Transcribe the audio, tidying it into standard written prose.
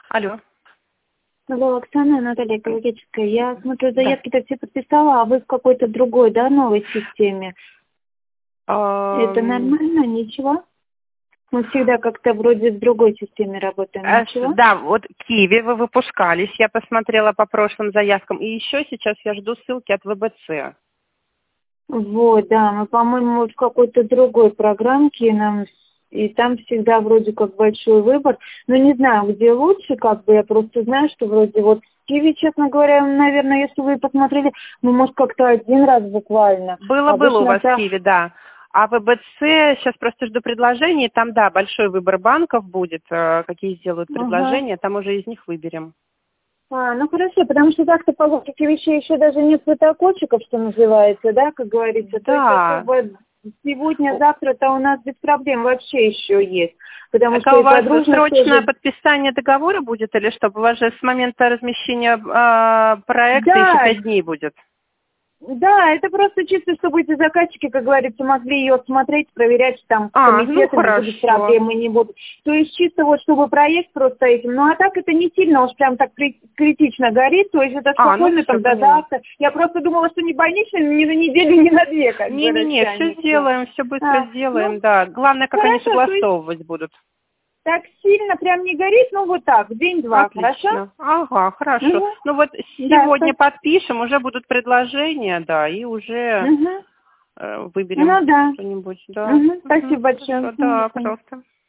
Алло. Алло, Оксана, Наталья Экологическая. Я смотрю, заявки-то все подписала, а вы в какой-то другой, да, новой системе? Это нормально? Ничего? Мы всегда как-то вроде в другой системе работаем. Ничего? Да, вот Киви вы выпускались, я посмотрела по прошлым заявкам. И еще сейчас я жду ссылки от ВБЦ. Вот, да, мы, по-моему, вот в какой-то другой программке нам, и там всегда вроде как большой выбор. Но не знаю, где лучше, как бы, я просто знаю, что вроде вот в Киви, честно говоря, наверное, если вы посмотрели, ну, может, как-то один раз буквально. Было у вас в Киви, да. А ВБЦ, сейчас просто жду предложений, там, да, большой выбор банков будет, какие сделают предложения, там уже из них выберем. Ну хорошо, потому что так-то по логике вещей еще даже нет фотоокончиков, что называется, да, как говорится. Да. То есть сегодня, завтра-то у нас без проблем вообще еще есть. Потому Это что у вас срочное тоже... подписание договора будет или что? У вас же с момента размещения проекта еще 5 дней будет. Да, это просто чисто, чтобы эти заказчики, как говорится, могли ее смотреть, проверять, там, комитетами будут проблемы, не будут. То есть чисто вот, чтобы проект просто этим. Ну, а так это не сильно уж прям так критично горит, то есть это спокойно там до завтра. Я просто думала, что не больничный, ни на неделю, ни на две, как бы. Не, все сделаем, все быстро сделаем, да. Главное, как они согласовывать будут. Так сильно прям не горит, ну вот так, день-два, хорошо? Ага, хорошо. Ну вот сегодня подпишем, уже будут предложения, да, и уже выберем что-нибудь. Да. Спасибо большое. Да, пожалуйста.